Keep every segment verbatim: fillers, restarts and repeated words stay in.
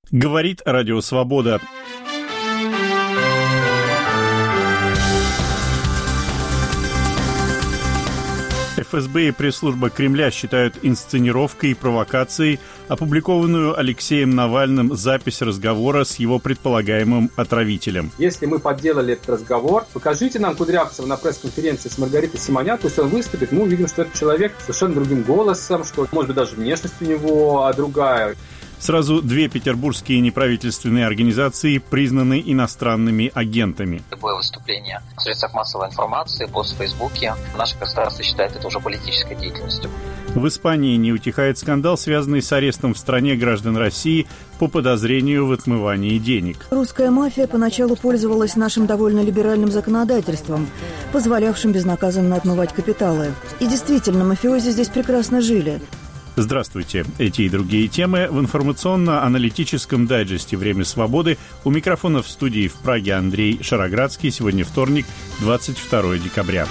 Говорит Радио Свобода. эф эс бэ и пресс-служба Кремля считают инсценировкой и провокацией опубликованную Алексеем Навальным запись разговора с его предполагаемым отравителем. Если мы подделали этот разговор, покажите нам Кудрявцева на пресс-конференции с Маргаритой Симонян, пусть он выступит, мы увидим, что этот человек совершенно другим голосом, что, может быть, даже внешность у него другая. Сразу две петербургские неправительственные организации признаны иностранными агентами. Любое выступление в средствах массовой информации, пост в Фейсбуке, наше государство считает это уже политической деятельностью. В Испании не утихает скандал, связанный с арестом в стране граждан России по подозрению в отмывании денег. Русская мафия поначалу пользовалась нашим довольно либеральным законодательством, позволявшим безнаказанно отмывать капиталы. И действительно, мафиози здесь прекрасно жили. Здравствуйте. Эти и другие темы в информационно-аналитическом дайджесте «Время свободы». У микрофона в студии в Праге Андрей Шароградский. Сегодня вторник, двадцать второе декабря.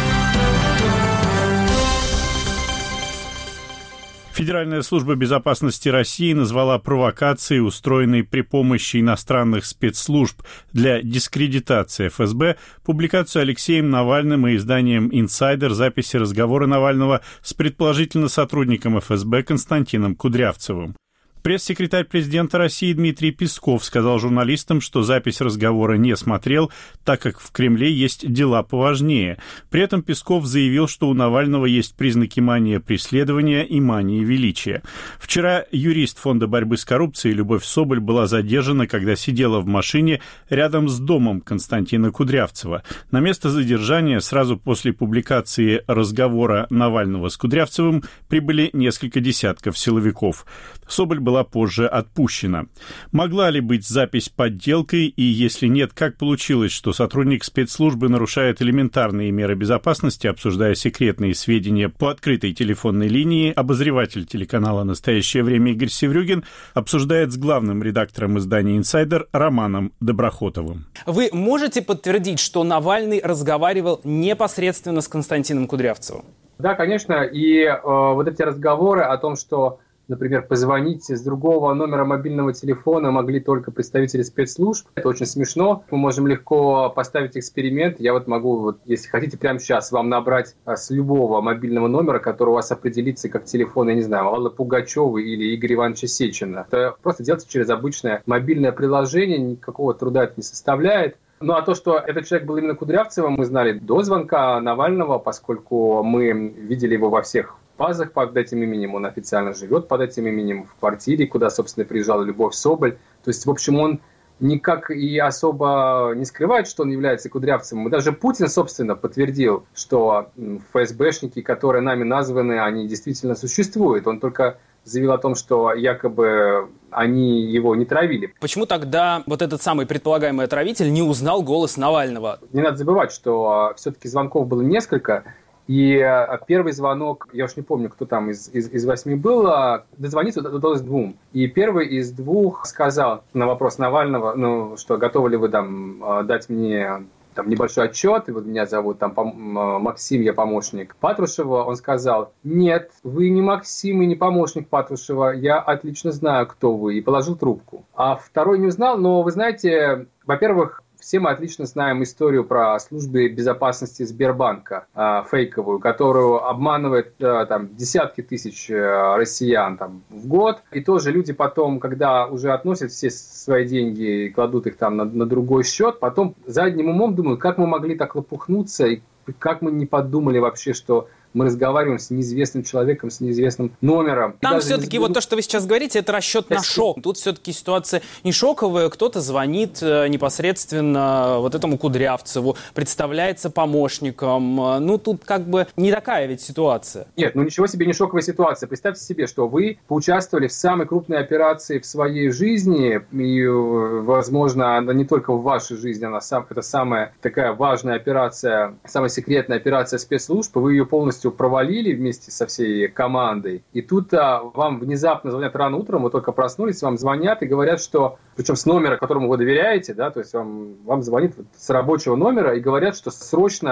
Федеральная служба безопасности России назвала провокацией, устроенной при помощи иностранных спецслужб для дискредитации эф эс бэ, публикацию Алексеем Навальным и изданием «Инсайдер» записи разговора Навального с предположительно сотрудником эф эс бэ Константином Кудрявцевым. Пресс-секретарь президента России Дмитрий Песков сказал журналистам, что запись разговора не смотрел, так как в Кремле есть дела поважнее. При этом Песков заявил, что у Навального есть признаки мании преследования и мании величия. Вчера юрист Фонда борьбы с коррупцией Любовь Соболь была задержана, когда сидела в машине рядом с домом Константина Кудрявцева. На место задержания сразу после публикации разговора Навального с Кудрявцевым прибыли несколько десятков силовиков. Соболь была позже отпущена. Могла ли быть запись подделкой, и если нет, как получилось, что сотрудник спецслужбы нарушает элементарные меры безопасности, обсуждая секретные сведения по открытой телефонной линии? Обозреватель телеканала «Настоящее время» Игорь Севрюгин обсуждает с главным редактором издания «Инсайдер» Романом Доброхотовым. Вы можете подтвердить, что Навальный разговаривал непосредственно с Константином Кудрявцевым? Да, конечно, и э, вот эти разговоры о том, что, например, позвонить с другого номера мобильного телефона могли только представители спецслужб. Это очень смешно. Мы можем легко поставить эксперимент. Я вот могу, вот, если хотите, прямо сейчас вам набрать с любого мобильного номера, который у вас определится как телефон, я не знаю, Аллы Пугачевой или Игоря Ивановича Сечина. Это просто делается через обычное мобильное приложение, никакого труда это не составляет. Ну а то, что этот человек был именно Кудрявцевым, мы знали до звонка Навального, поскольку мы видели его во всех базах под этим именем, он официально живет под этим именем в квартире, куда, собственно, приезжала Любовь Соболь. То есть, в общем, он никак и особо не скрывает, что он является Кудрявцевым. И даже Путин, собственно, подтвердил, что эф эс бэшники, которые нами названы, они действительно существуют. Он только заявил о том, что якобы они его не травили. Почему тогда вот этот самый предполагаемый отравитель не узнал голос Навального? Не надо забывать, что все-таки звонков было несколько. И первый звонок, я уж не помню, кто там из, из, из восьми был, дозвониться удалось двум. И первый из двух сказал на вопрос Навального, ну, что готовы ли вы там дать мне там небольшой отчет, и вот меня зовут там Максим, я помощник Патрушева. Он сказал: нет, вы не Максим и не помощник Патрушева, я отлично знаю, кто вы, и положил трубку. А второй не узнал, но вы знаете, во-первых, все мы отлично знаем историю про службы безопасности Сбербанка, э, фейковую, которую обманывает э, там, десятки тысяч э, россиян там, в год. И тоже люди потом, когда уже относят все свои деньги и кладут их там на, на другой счет, потом задним умом думают, как мы могли так лопухнуться, и как мы не подумали вообще, что мы разговариваем с неизвестным человеком, с неизвестным номером. Там все-таки не... вот то, что вы сейчас говорите, это расчет на шок. Тут все-таки ситуация не шоковая. Кто-то звонит непосредственно вот этому Кудрявцеву, представляется помощником. Ну, тут как бы не такая ведь ситуация. Нет, ну ничего себе не шоковая ситуация. Представьте себе, что вы поучаствовали в самой крупной операции в своей жизни, и, возможно, она не только в вашей жизни, она сам, это самая такая важная операция, самая секретная операция спецслужб, вы ее полностью провалили вместе со всей командой, и тут а, вам внезапно звонят рано утром, вы только проснулись, вам звонят и говорят, что, причем с номера, которому вы доверяете, да, то есть вам, вам звонит вот с рабочего номера и говорят, что срочно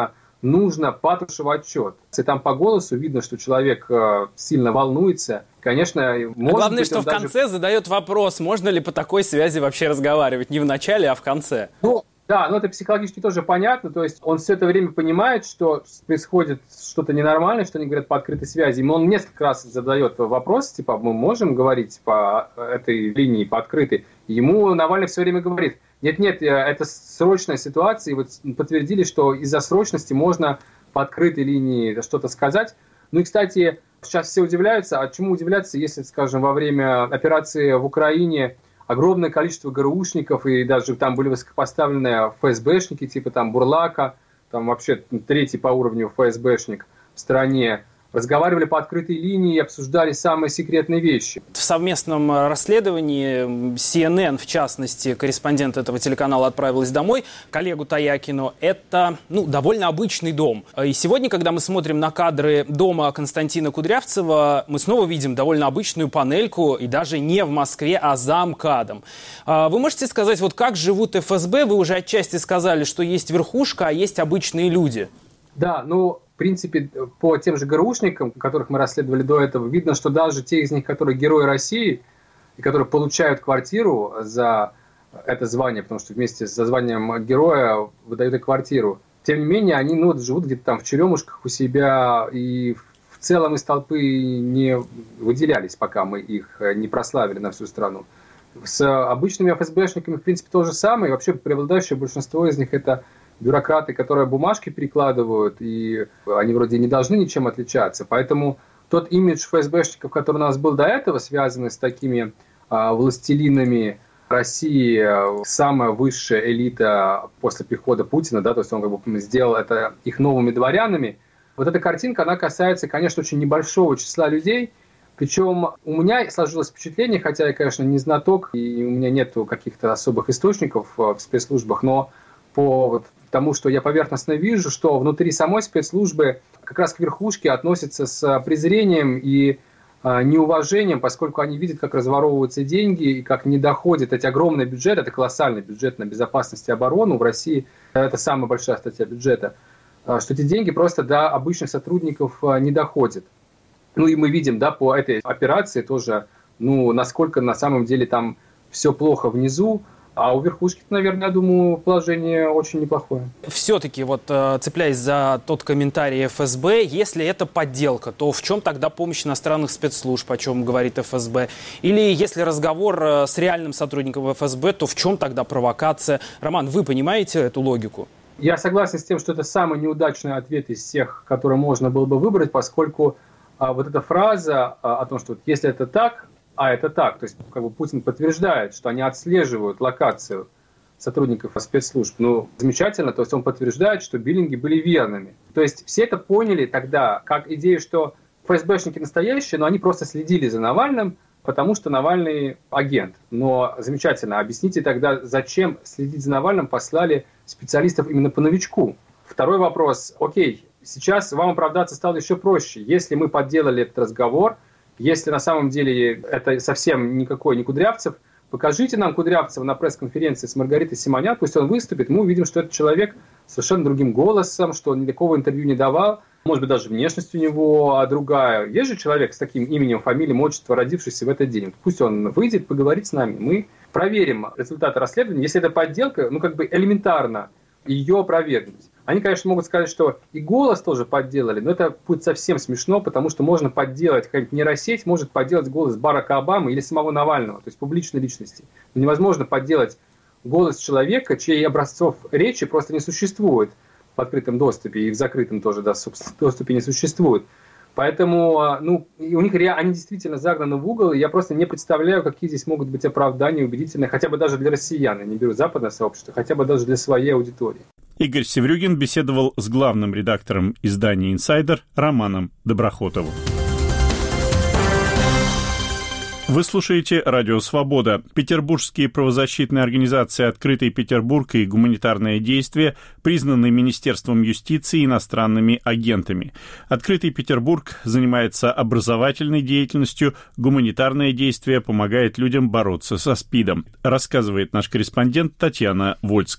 нужно Патрушеву отчет. Если там по голосу видно, что человек э, сильно волнуется, конечно, может а главное, быть, что в даже... конце задает вопрос, можно ли по такой связи вообще разговаривать, не в начале, а в конце. Ну, да, но это психологически тоже понятно, то есть он все это время понимает, что происходит что-то ненормальное, что они говорят по открытой связи, ему он несколько раз задает вопрос, типа, мы можем говорить по этой линии, по открытой, ему Навальный все время говорит, нет-нет, это срочная ситуация, и вот подтвердили, что из-за срочности можно по открытой линии что-то сказать. Ну и, кстати, сейчас все удивляются, а чему удивляться, если, скажем, во время операции в Украине огромное количество ГРУшников, и даже там были высокопоставленные ФСБшники, типа там Бурлака, там вообще третий по уровню ФСБшник в стране, разговаривали по открытой линии и обсуждали самые секретные вещи. В совместном расследовании си эн эн, в частности, корреспондент этого телеканала отправилась домой, коллегу Таякину. Это ну, довольно обычный дом. И сегодня, когда мы смотрим на кадры дома Константина Кудрявцева, мы снова видим довольно обычную панельку, и даже не в Москве, а за МКАДом. Вы можете сказать, вот как живут эф эс бэ? Вы уже отчасти сказали, что есть верхушка, а есть обычные люди. Да, ну... В принципе, по тем же ГРУшникам, которых мы расследовали до этого, видно, что даже те из них, которые герои России, и которые получают квартиру за это звание, потому что вместе со званием героя выдают и квартиру, тем не менее, они ну, живут где-то там в черемушках у себя, и в целом из толпы не выделялись, пока мы их не прославили на всю страну. С обычными эф эс бэшниками, в принципе, то же самое, и вообще преобладающее большинство из них это бюрократы, которые бумажки перекладывают, и они вроде не должны ничем отличаться. Поэтому тот имидж эф эс бэшников, который у нас был до этого, связанный с такими а, властелинами России, самая высшая элита после прихода Путина, да, то есть он как бы сделал это их новыми дворянами, вот эта картинка, она касается, конечно, очень небольшого числа людей. Причем у меня сложилось впечатление, хотя я, конечно, не знаток, и у меня нет каких-то особых источников в спецслужбах, но по вот тому, что я поверхностно вижу, что внутри самой спецслужбы как раз к верхушке относятся с презрением и э, неуважением, поскольку они видят, как разворовываются деньги и как не доходят эти огромные бюджеты, это колоссальный бюджет на безопасность и оборону в России, это самая большая статья бюджета, э, что эти деньги просто до обычных сотрудников э, не доходят. Ну и мы видим, да, по этой операции тоже, ну, насколько на самом деле там все плохо внизу. А у верхушки, наверное, я думаю, положение очень неплохое. Все-таки, вот цепляясь за тот комментарий эф эс бэ, если это подделка, то в чем тогда помощь иностранных спецслужб, о чем говорит эф эс бэ? Или если разговор с реальным сотрудником эф эс бэ, то в чем тогда провокация? Роман, вы понимаете эту логику? Я согласен с тем, что это самый неудачный ответ из всех, который можно было бы выбрать, поскольку а, вот эта фраза а, о том, что если это так, а это так, то есть как бы Путин подтверждает, что они отслеживают локацию сотрудников спецслужб. Ну, замечательно, то есть он подтверждает, что биллинги были верными. То есть все это поняли тогда как идею, что эф эс бэшники настоящие, но они просто следили за Навальным, потому что Навальный агент. Но замечательно, объясните тогда, зачем следить за Навальным послали специалистов именно по новичку. Второй вопрос. Окей, сейчас вам оправдаться стало еще проще. Если мы подделали этот разговор, если на самом деле это совсем никакой не Кудрявцев, покажите нам Кудрявцева на пресс-конференции с Маргаритой Симонян, пусть он выступит, мы увидим, что этот человек совершенно другим голосом, что он никакого интервью не давал, может быть, даже внешность у него другая. Есть же человек с таким именем, фамилией, отчеством, родившийся в этот день. Пусть он выйдет, поговорит с нами, мы проверим результаты расследования. Если это подделка, ну как бы элементарно ее опровергнуть. Они, конечно, могут сказать, что и голос тоже подделали, но это будет совсем смешно, потому что можно подделать, какая-нибудь нейросеть может подделать голос Барака Обамы или самого Навального, то есть публичной личности. Но невозможно подделать голос человека, чьих образцов речи просто не существует в открытом доступе, и в закрытом тоже да, доступе не существует. Поэтому ну, у них они действительно загнаны в угол, и я просто не представляю, какие здесь могут быть оправдания убедительные, хотя бы даже для россиян, я не беру западное сообщество, хотя бы даже для своей аудитории. Игорь Севрюгин беседовал с главным редактором издания «Инсайдер» Романом Доброхотовым. Вы слушаете «Радио Свобода». Петербургские правозащитные организации «Открытый Петербург» и «Гуманитарное действие» признаны Министерством юстиции иностранными агентами. «Открытый Петербург» занимается образовательной деятельностью, «Гуманитарное действие» помогает людям бороться со СПИДом, рассказывает наш корреспондент Татьяна Вольская.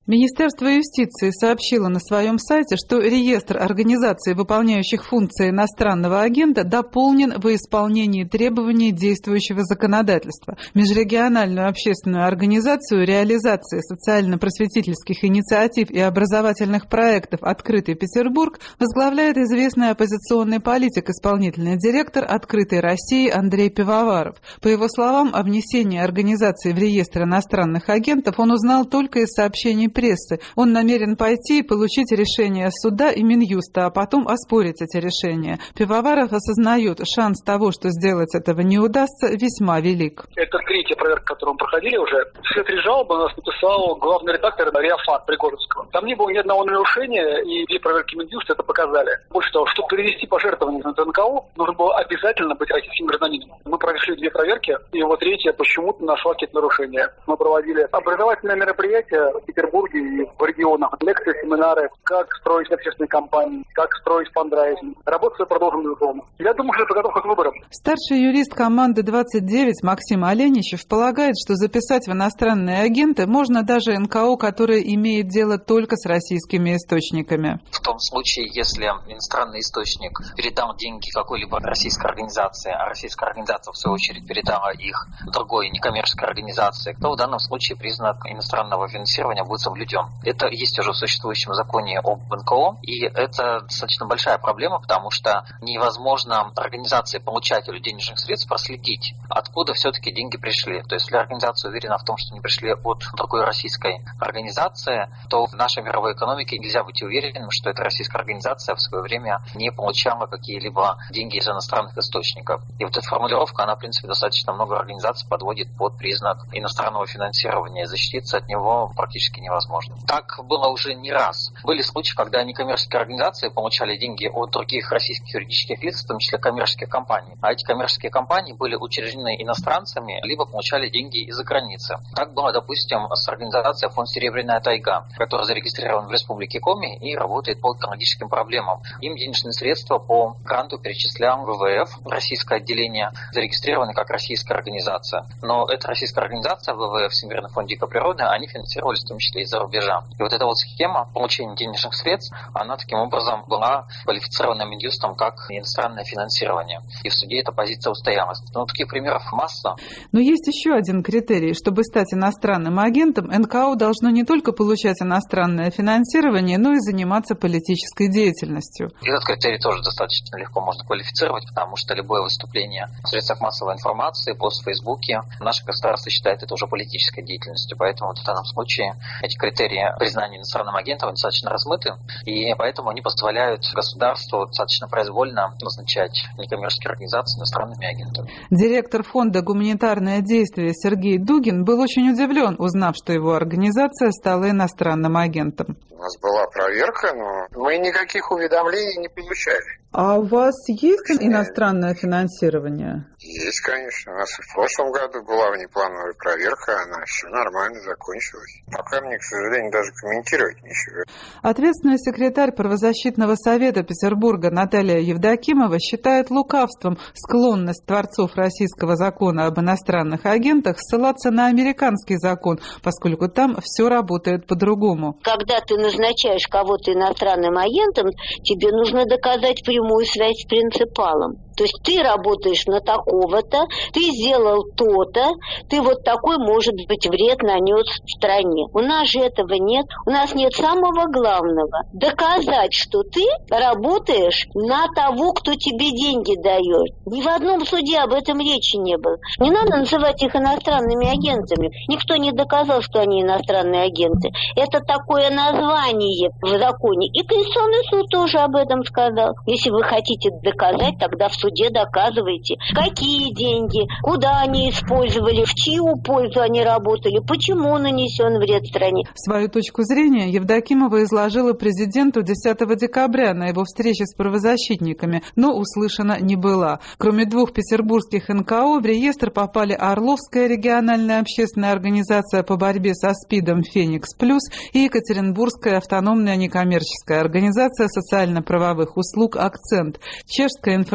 Министерство юстиции сообщило на своем сайте, что реестр организаций, выполняющих функции иностранного агента, дополнен во исполнении требований действующего законодательства. Межрегиональную общественную организацию реализации социально-просветительских инициатив и образовательных проектов «Открытый Петербург» возглавляет известный оппозиционный политик, исполнительный директор «Открытой России» Андрей Пивоваров. По его словам, о внесении организации в реестр иностранных агентов он узнал только из сообщений прессы. Он намерен пойти и получить решение суда и Минюста, а потом оспорить эти решения. Пивоваров осознает, шанс того, что сделать этого не удастся, весьма велик. Это третья проверка, которую мы проходили уже. Все три жалобы у нас написал главный редактор Риафан Пригожинского. Там не было ни одного нарушения, и две проверки Минюста это показали. Больше того, чтобы перевести пожертвования на эн ка о, нужно было обязательно быть российским гражданином. Мы прошли две проверки, и вот третья почему-то нашла какие-то нарушения. Мы проводили образовательные мероприятия в Петербурге и в регионах, лекции, семинары, как строить общественные компании, как строить фандрайзинг. Работу продолжим безусловно. Я думаю, что это подготовка к выборам. Старший юрист команды двадцать девять Максим Оленичев полагает, что записать в иностранные агенты можно даже эн ка о, которое имеет дело только с российскими источниками. В том случае, если иностранный источник передал деньги какой-либо российской организации, а российская организация, в свою очередь, передала их другой некоммерческой организации, то в данном случае признак иностранного финансирования будет соблюден. Это есть уже в существующем законе об эн ка о, и это достаточно большая проблема, потому что невозможно организации-получателю денежных средств проследить, откуда все-таки деньги пришли. То есть, если организация уверена в том, что они пришли от другой российской организации, то в нашей мировой экономике нельзя быть уверенным, что эта российская организация в свое время не получала какие-либо деньги из иностранных источников. И вот эта формулировка, она, в принципе, достаточно много организаций подводит под признак иностранного финансирования, и защититься от него практически невозможно. Так было уже не раз. Были случаи, когда некоммерческие организации получали деньги от других российских юридических лиц, в том числе коммерческих компаний. А эти коммерческие компании были учреждены иностранцами, либо получали деньги из-за границы. Так было, допустим, с организацией «Фонд Серебряная тайга», которая зарегистрирована в Республике Коми и работает по экологическим проблемам. Им денежные средства по гранту перечислял вэ вэ эф, российское отделение, зарегистрировано как российская организация. Но эта российская организация, вэ вэ эф, Всемирный фонд дикой природы, они финансировались в том числе из-за рубежа. И вот эта вот схема получения денежных средств, она таким образом была квалифицирована Минюстом как иностранное финансирование. И в суде эта позиция устоялась. Но таких примеров масса. Но есть еще один критерий. Чтобы стать иностранным агентом, эн ка о должно не только получать иностранное финансирование, но и заниматься политической деятельностью. Этот критерий тоже достаточно легко можно квалифицировать, потому что любое выступление в средствах массовой информации, пост в Фейсбуке, наше государство считает это уже политической деятельностью. Поэтому в данном случае эти критерии признания иностранным агентом достаточно размыты, и поэтому они позволяют государству достаточно произвольно назначать некоммерческие организации иностранными агентами. Директор фонда «Гуманитарное действие» Сергей Дугин был очень удивлен, узнав, что его организация стала иностранным агентом. У нас была проверка, но мы никаких уведомлений не получали. А у вас есть иностранное финансирование? Есть, конечно. У нас и в прошлом году была внеплановая проверка, она все нормально закончилась. Пока мне, к сожалению, даже комментировать нечего. Ответственный секретарь правозащитного совета Петербурга Наталья Евдокимова считает лукавством склонность творцов российского закона об иностранных агентах ссылаться на американский закон, поскольку там все работает по-другому. Когда ты назначаешь кого-то иностранным агентом, тебе нужно доказать прямую связь с принципалом. То есть ты работаешь на такого-то, ты сделал то-то, ты вот такой, может быть, вред нанес стране. У нас же этого нет. У нас нет самого главного. Доказать, что ты работаешь на того, кто тебе деньги дает. Ни в одном суде об этом речи не было. Не надо называть их иностранными агентами. Никто не доказал, что они иностранные агенты. Это такое название в законе. И Конституционный суд тоже об этом сказал. Если вы хотите доказать, тогда в суде суде доказывайте, какие деньги, куда они использовали, в чью пользу они работали, почему нанесен вред стране. Свою точку зрения Евдокимова изложила президенту десятого декабря на его встрече с правозащитниками, но услышана не была. Кроме двух петербургских эн ка о, в реестр попали Орловская региональная общественная организация по борьбе со СПИДом «Феникс Плюс» и Екатеринбургская автономная некоммерческая организация социально-правовых услуг «Акцент». Чешская информационная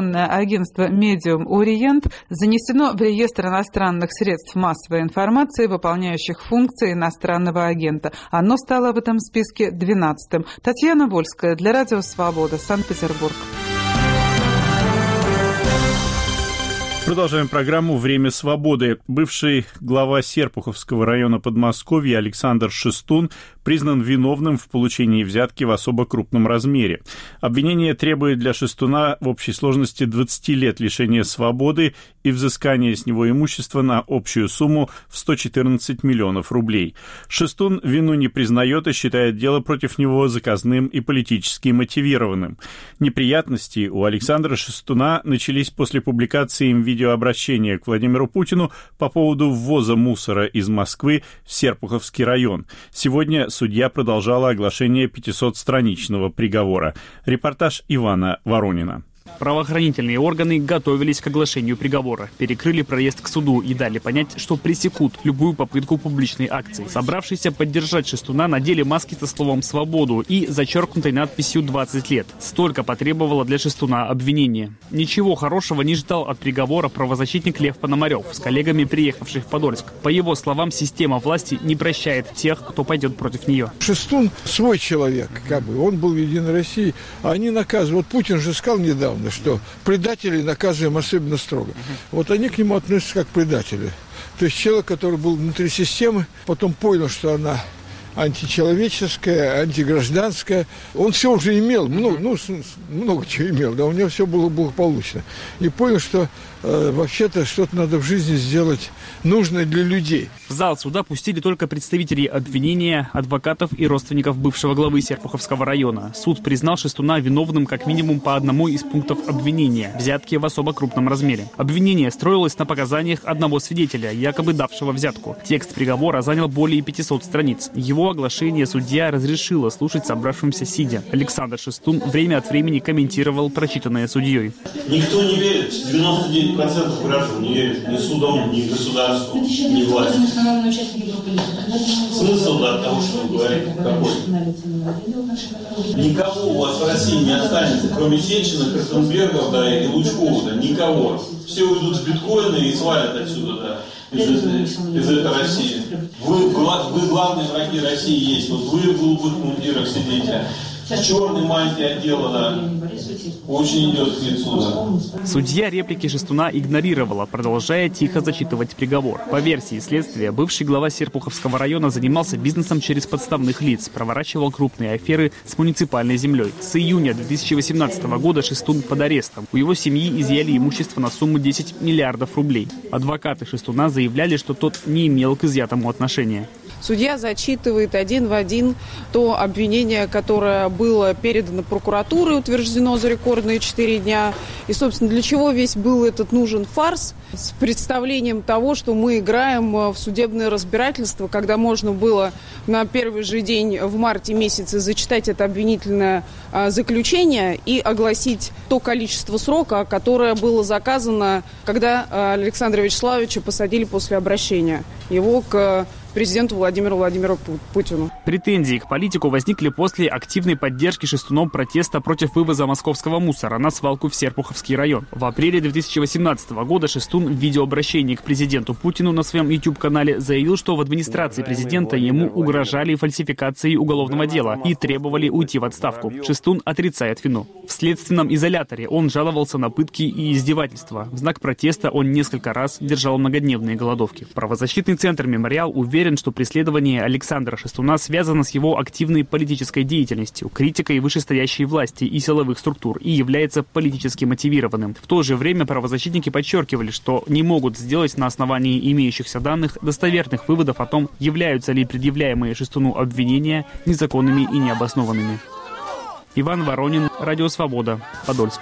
информационное агентство «Медиум Ориент» занесено в реестр иностранных средств массовой информации, выполняющих функции иностранного агента. Оно стало в этом списке двенадцатым. Татьяна Вольская для Радио Свобода, Санкт-Петербург. Продолжаем программу «Время свободы». Бывший глава Серпуховского района Подмосковья Александр Шестун признан виновным в получении взятки в особо крупном размере. Обвинение требует для Шестуна в общей сложности двадцать лет лишения свободы и взыскания с него имущества на общую сумму в сто четырнадцать миллионов рублей. Шестун вину не признает и считает дело против него заказным и политически мотивированным. Неприятности у Александра Шестуна начались после публикации им видеообращения к Владимиру Путину по поводу ввоза мусора из Москвы в Серпуховский район. Сегодня судья продолжала оглашение пятисотстраничного приговора. Репортаж Ивана Воронина. Правоохранительные органы готовились к оглашению приговора, перекрыли проезд к суду и дали понять, что пресекут любую попытку публичной акции. Собравшиеся поддержать Шестуна надели маски со словом «свободу» и зачеркнутой надписью «двадцать лет». Столько потребовало для Шестуна обвинение. Ничего хорошего не ждал от приговора правозащитник Лев Пономарев, с коллегами приехавший в Подольск. По его словам, система власти не прощает тех, кто пойдет против нее. Шестун свой человек, как бы, он был в Единой России, а они наказывают. Вот Путин же сказал недавно, что предателей наказываем особенно строго. Вот они к нему относятся как к предателю. То есть человек, который был внутри системы, потом понял, что она античеловеческая, антигражданская. Он все уже имел, много, ну, много чего имел, да, у него все было благополучно. И понял, что э, вообще-то что-то надо в жизни сделать нужное для людей. В зал суда пустили только представителей обвинения, адвокатов и родственников бывшего главы Серпуховского района. Суд признал Шестуна виновным как минимум по одному из пунктов обвинения – взятки в особо крупном размере. Обвинение строилось на показаниях одного свидетеля, якобы давшего взятку. Текст приговора занял более пятисот страниц. Его оглашение судья разрешила слушать собравшимся сидя. Александр Шестун время от времени комментировал прочитанное судьей. Никто не верит, девяносто девять процентов граждан не верит ни судом, ни государству, ни власти. Смысл да, того, что вы говорите, какой? Никого у вас в России не останется, кроме Сечина, Картенберга, да, и Лучкова, да, никого. Все уйдут в биткоины и свалят отсюда, да. Из, из этой России. Вы, вы главные враги России есть. Вот вы в глупых мундирах сидите. В черной мантии отдела, да. Очень идет к лицу, да. Судья реплики Шестуна игнорировала, продолжая тихо зачитывать приговор. По версии следствия, бывший глава Серпуховского района занимался бизнесом через подставных лиц, проворачивал крупные аферы с муниципальной землей. С июня две тысячи восемнадцатого года Шестун под арестом. У его семьи изъяли имущество на сумму десять миллиардов рублей. Адвокаты Шестуна заявляли, что тот не имел к изъятому отношения. Судья зачитывает один в один то обвинение, которое было передано прокуратурой, утверждено за рекордные четыре дня. И, собственно, для чего весь был этот нужен фарс с представлением того, что мы играем в судебное разбирательство, когда можно было на первый же день в марте месяце зачитать это обвинительное заключение и огласить то количество срока, которое было заказано, когда Александра Вячеславовича посадили после обращения его к президенту Владимиру Владимировичу Путину. Претензии к политику возникли после активной поддержки Шестуном протеста против вывоза московского мусора на свалку в Серпуховский район. В апреле две тысячи восемнадцатого года Шестун в видеообращении к президенту Путину на своем YouTube-канале заявил, что в администрации президента ему угрожали фальсификацией уголовного дела и требовали уйти в отставку. Шестун отрицает вину. В следственном изоляторе он жаловался на пытки и издевательства. В знак протеста он несколько раз держал многодневные голодовки. Правозащитный центр «Мемориал» уверен, что преследование Александра Шестуна связано с его активной политической деятельностью, критикой вышестоящей власти и силовых структур и является политически мотивированным. В то же время правозащитники подчеркивали, что не могут сделать на основании имеющихся данных достоверных выводов о том, являются ли предъявляемые Шестуну обвинения незаконными и необоснованными. Иван Воронин, Радио Свобода, Подольск.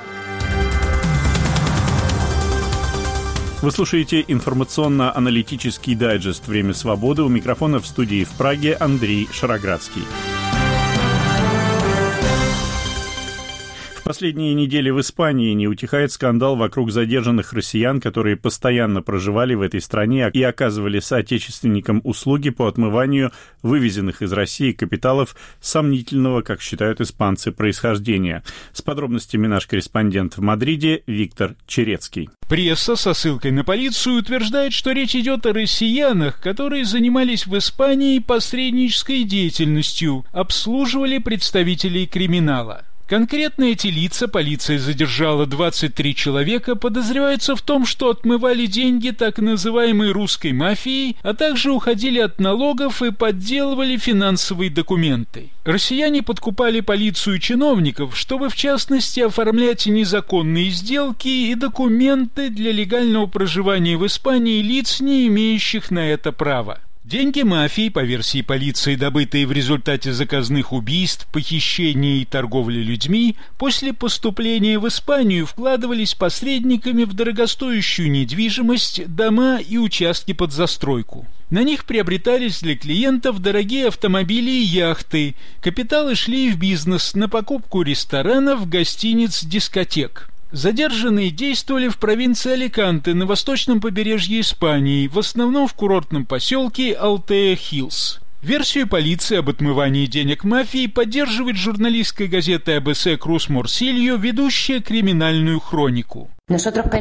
Вы слушаете информационно-аналитический дайджест «Время свободы». У микрофона в студии в Праге Андрей Шароградский. В последние недели в Испании не утихает скандал вокруг задержанных россиян, которые постоянно проживали в этой стране и оказывали соотечественникам услуги по отмыванию вывезенных из России капиталов сомнительного, как считают испанцы, происхождения. С подробностями наш корреспондент в Мадриде Виктор Черецкий. Пресса со ссылкой на полицию утверждает, что речь идет о россиянах, которые занимались в Испании посреднической деятельностью, обслуживали представителей криминала. Конкретно эти лица полиция задержала двадцать три человека, подозреваются в том, что отмывали деньги так называемой русской мафией, а также уходили от налогов и подделывали финансовые документы. Россияне подкупали полицию и чиновников, чтобы в частности оформлять незаконные сделки и документы для легального проживания в Испании лиц, не имеющих на это права. Деньги мафии, по версии полиции, добытые в результате заказных убийств, похищений и торговли людьми, после поступления в Испанию вкладывались посредниками в дорогостоящую недвижимость, дома и участки под застройку. На них приобретались для клиентов дорогие автомобили и яхты. Капиталы шли в бизнес на покупку ресторанов, гостиниц, дискотек. Задержанные действовали в провинции Аликанте на восточном побережье Испании, в основном в курортном поселке Алтея-Хиллс. Версию полиции об отмывании денег мафии поддерживает журналистская газета эй би си Крус Морсильо, ведущая криминальную хронику. Мы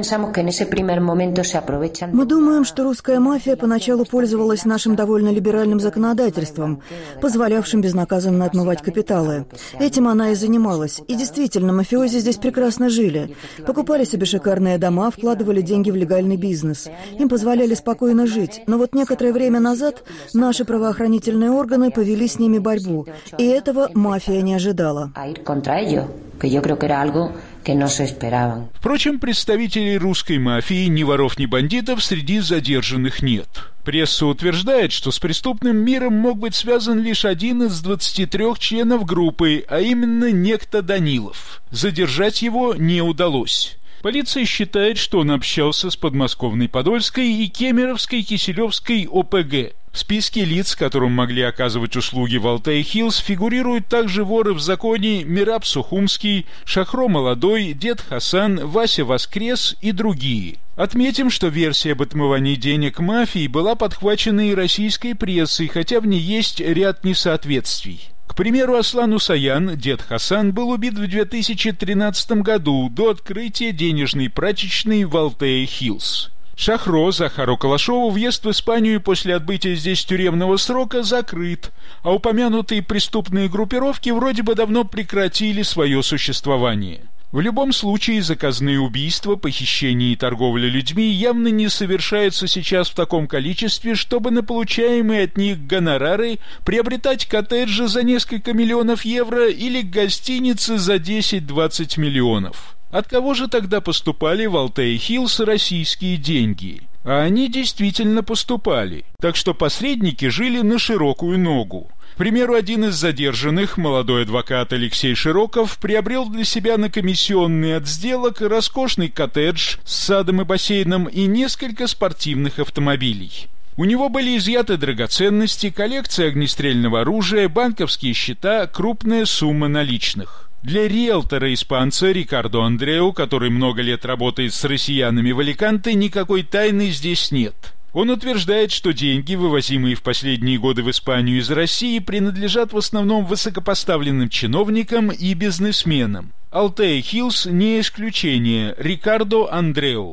думаем, что русская мафия поначалу пользовалась нашим довольно либеральным законодательством, позволявшим безнаказанно отмывать капиталы. Этим она и занималась. И действительно, мафиози здесь прекрасно жили. Покупали себе шикарные дома, вкладывали деньги в легальный бизнес. Им позволяли спокойно жить. Но вот некоторое время назад наши правоохранительные органы повели с ними борьбу. И этого мафия не ожидала. Впрочем, представителей русской мафии, ни воров, ни бандитов среди задержанных нет. Пресса утверждает, что с преступным миром мог быть связан лишь один из двадцати трёх членов группы, а именно некто Данилов. Задержать его не удалось. Полиция считает, что он общался с подмосковной Подольской и Кемеровской Киселевской о пэ гэ. В списке лиц, которым могли оказывать услуги в Алтей-Хиллс, фигурируют также воры в законе Мираб Сухумский, Шахро Молодой, Дед Хасан, Вася Воскрес и другие. Отметим, что версия об отмывании денег мафии была подхвачена и российской прессой, хотя в ней есть ряд несоответствий. К примеру, Аслан Усаян, Дед Хасан, был убит в две тысячи тринадцатом году до открытия денежной прачечной в Алтее-Хиллс. Шахро Захару Калашову въезд в Испанию после отбытия здесь тюремного срока закрыт, а упомянутые преступные группировки вроде бы давно прекратили свое существование. В любом случае, заказные убийства, похищения и торговля людьми явно не совершаются сейчас в таком количестве, чтобы на получаемые от них гонорары приобретать коттеджи за несколько миллионов евро или гостиницы за десять-двадцать миллионов. От кого же тогда поступали в Алтей-Хиллс российские деньги? А они действительно поступали, так что посредники жили на широкую ногу. К примеру, один из задержанных, молодой адвокат Алексей Широков, приобрел для себя на комиссионные от сделок роскошный коттедж с садом и бассейном и несколько спортивных автомобилей. У него были изъяты драгоценности, коллекция огнестрельного оружия, банковские счета, крупная сумма наличных. Для риэлтора-испанца Рикардо Андреу, который много лет работает с россиянами в Аликанте, никакой тайны здесь нет. Он утверждает, что деньги, вывозимые в последние годы в Испанию из России, принадлежат в основном высокопоставленным чиновникам и бизнесменам. Алтей-Хиллс не исключение. Рикардо Андреу.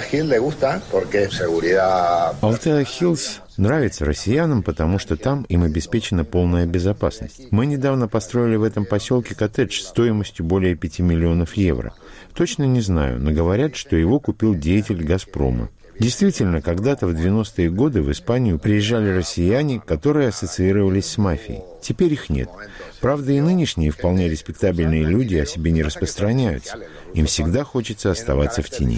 Алтей-Хиллс нравится россиянам, потому что там им обеспечена полная безопасность. Мы недавно построили в этом поселке коттедж стоимостью более пяти миллионов евро. Точно не знаю, но говорят, что его купил деятель «Газпрома». Действительно, когда-то в девяностые годы в Испанию приезжали россияне, которые ассоциировались с мафией. Теперь их нет. Правда, и нынешние вполне респектабельные люди о себе не распространяются. Им всегда хочется оставаться в тени.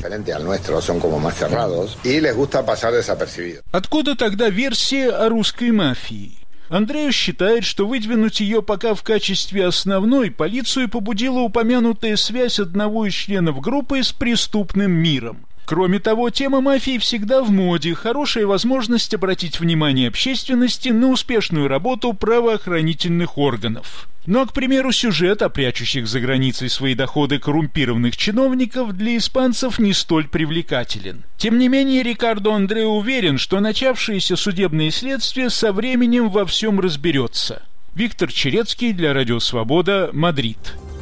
Откуда тогда версия о русской мафии? Андрею считает, что выдвинуть ее пока в качестве основной полицию побудила упомянутая связь одного из членов группы с преступным миром. Кроме того, тема мафии всегда в моде, хорошая возможность обратить внимание общественности на успешную работу правоохранительных органов. Ну а, к примеру, сюжет о прячущих за границей свои доходы коррумпированных чиновников для испанцев не столь привлекателен. Тем не менее, Рикардо Андре уверен, что начавшееся судебное следствие со временем во всем разберется. Виктор Черецкий для Радио Свобода, Мадрид.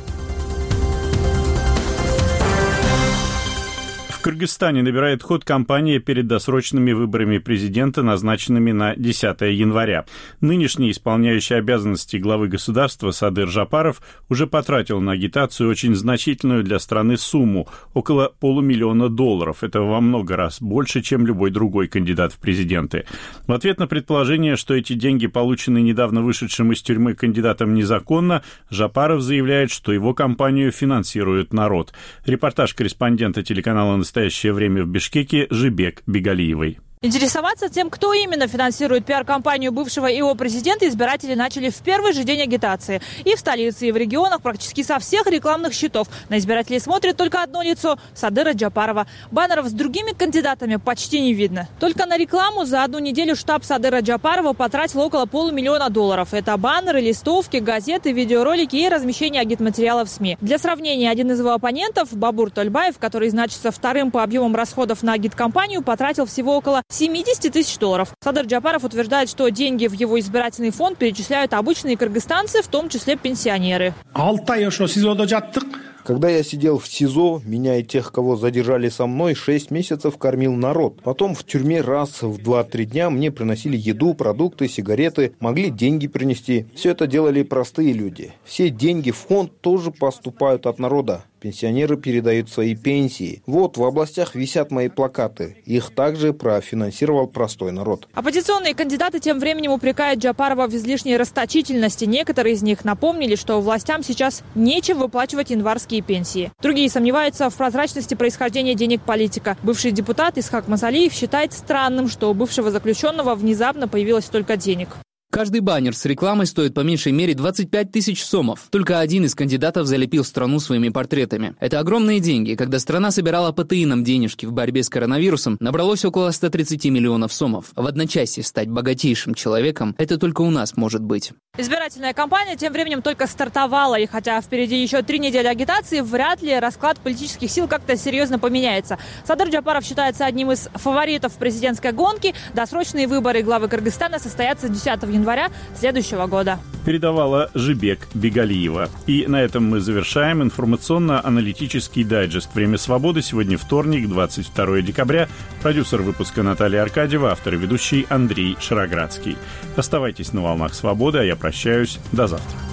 В Кыргызстане набирает ход кампания перед досрочными выборами президента, назначенными на десятое января. Нынешний исполняющий обязанности главы государства Садыр Жапаров уже потратил на агитацию очень значительную для страны сумму – около полумиллиона долларов. Это во много раз больше, чем любой другой кандидат в президенты. В ответ на предположение, что эти деньги получены недавно вышедшим из тюрьмы кандидатом незаконно, Жапаров заявляет, что его кампанию финансирует народ. Репортаж корреспондента телеканала «Настоящее время» в Бишкеке Жибек Бегалиевой. Интересоваться тем, кто именно финансирует пиар-компанию бывшего ИО президента, избиратели начали в первый же день агитации. И в столице, и в регионах практически со всех рекламных счетов. На избирателей смотрит только одно лицо – Садыра Джапарова. Баннеров с другими кандидатами почти не видно. Только на рекламу за одну неделю штаб Садыра Джапарова потратил около полумиллиона долларов. Это баннеры, листовки, газеты, видеоролики и размещение агитматериалов в СМИ. Для сравнения, один из его оппонентов, Бабур Тольбаев, который значится вторым по объемам расходов на агиткампанию, потратил всего около семьдесят тысяч долларов. Садыр Джапаров утверждает, что деньги в его избирательный фонд перечисляют обычные кыргызстанцы, в том числе пенсионеры. Когда я сидел в СИЗО, меня и тех, кого задержали со мной, шесть месяцев кормил народ. Потом в тюрьме раз в два-три дня мне приносили еду, продукты, сигареты, могли деньги принести. Все это делали простые люди. Все деньги в фонд тоже поступают от народа. Пенсионеры передают свои пенсии. Вот, в областях висят мои плакаты. Их также профинансировал простой народ. Оппозиционные кандидаты тем временем упрекают Джапарова в излишней расточительности. Некоторые из них напомнили, что властям сейчас нечем выплачивать январские пенсии. Другие сомневаются в прозрачности происхождения денег политика. Бывший депутат Исхак Масалиев считает странным, что у бывшего заключенного внезапно появилось столько денег. Каждый баннер с рекламой стоит по меньшей мере двадцать пять тысяч сомов. Только один из кандидатов залепил страну своими портретами. Это огромные деньги. Когда страна собирала ПТИ-нам денежки в борьбе с коронавирусом, набралось около ста тридцати миллионов сомов. В одночасье стать богатейшим человеком – это только у нас может быть. Избирательная кампания тем временем только стартовала, и хотя впереди еще три недели агитации, вряд ли расклад политических сил как-то серьезно поменяется. Садыр Джапаров считается одним из фаворитов президентской гонки. Досрочные выборы главы Кыргызстана состоятся десятого января следующего года. Передавала Жибек Бегалиева. И на этом мы завершаем информационно-аналитический дайджест «Время свободы». Сегодня вторник, двадцать второе декабря. Продюсер выпуска Наталья Аркадьева, автор и ведущий Андрей Шароградский. Оставайтесь на волнах свободы, а я прощаюсь. До завтра.